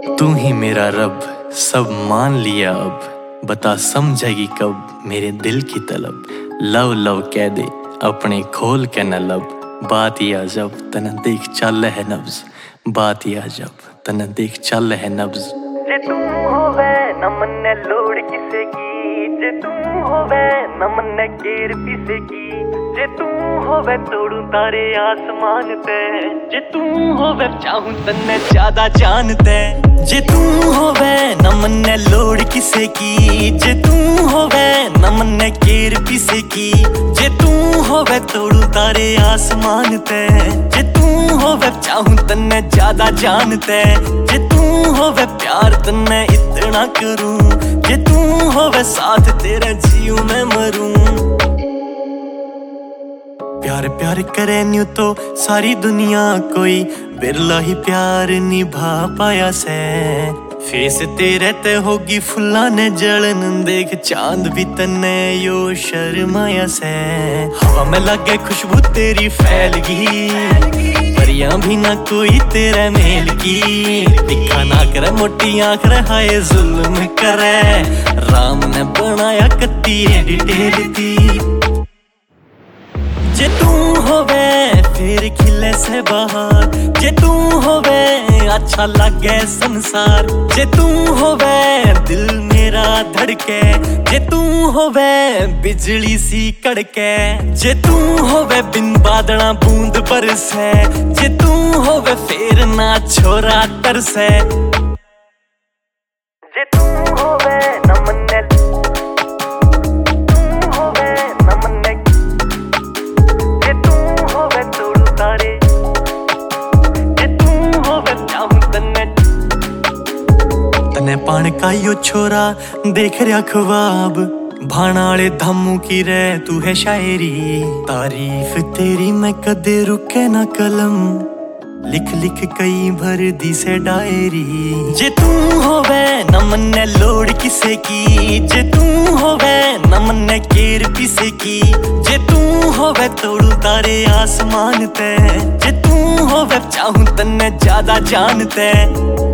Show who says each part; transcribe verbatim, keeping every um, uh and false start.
Speaker 1: तू ही मेरा रब, सब मान लिया अब। बता समझेगी कब मेरे दिल की तलब। लव लव कह दे अपने खोल के न लब। बात ही अजब तन देख चल है नब्ज। बात ही अजब तन देख चल है नब्ज।
Speaker 2: जे तू होवे न मन्ने लोड़ किसे की, जे तू होवे न मन्ने केर पिसे की, जे तू होवे तोड़ू तारे आसमान ते, जे तू होवे चाहूं तन्ने ज्यादा जानते। जे तू होवे न मन्ने लोड़ किसे की, जे तू होवे न मन्ने केर पिसे की, जे तू होवे तोड़ू तारे आसमान ते, जे तू होवे चाहूं तन्ने ज्यादा जानते। जे तू होवे प्यार तन्ने इतना करूं, जे तू होवे साथ तेरे जीऊं मैं मरूं। प्यार प्यार करे न्यू तो सारी दुनिया कोई बिरला ही प्यार निभा पाया से। फेस तेरे ते होगी फुल्ला ने जलन, देख चांद भी तन्ने यो शर्माया से। हवा में लगे खुशबू तेरी फैल गई, परियां भी ना कोई तेरे मेल की। दिखा ना करे मोटी आंख रे हाय जुल्म करे, राम ने बनाया कत्ती डिटेल दी। जे तू होवे फिर खिले से बाहर, जे तू होवे अच्छा लगे संसार, जे तू होवे दिल मेरा धड़के, जे तू होवे बिजली सी कड़के, जे तू होवे बिन बादला बूंद बरसे, जे तू होवे फिर ना छोरा तरसे। जे तू होवे न मन्ने तने पान का यो छोरा देख रहा ख्वाब, भानाले धामू की रे तू है शायरी। तारीफ तेरी मैं कदे रुके ना कलम, लिख लिख कई भर दी से डायरी। जे तू होवे न मन्ने लोड़ किसे की, जे तू होवे न मन्ने केर पिसे की, जे तू होवे तोड़ू तारे आसमान ते, जे तू होवे चाहूं तन्ने ज्यादा जानते।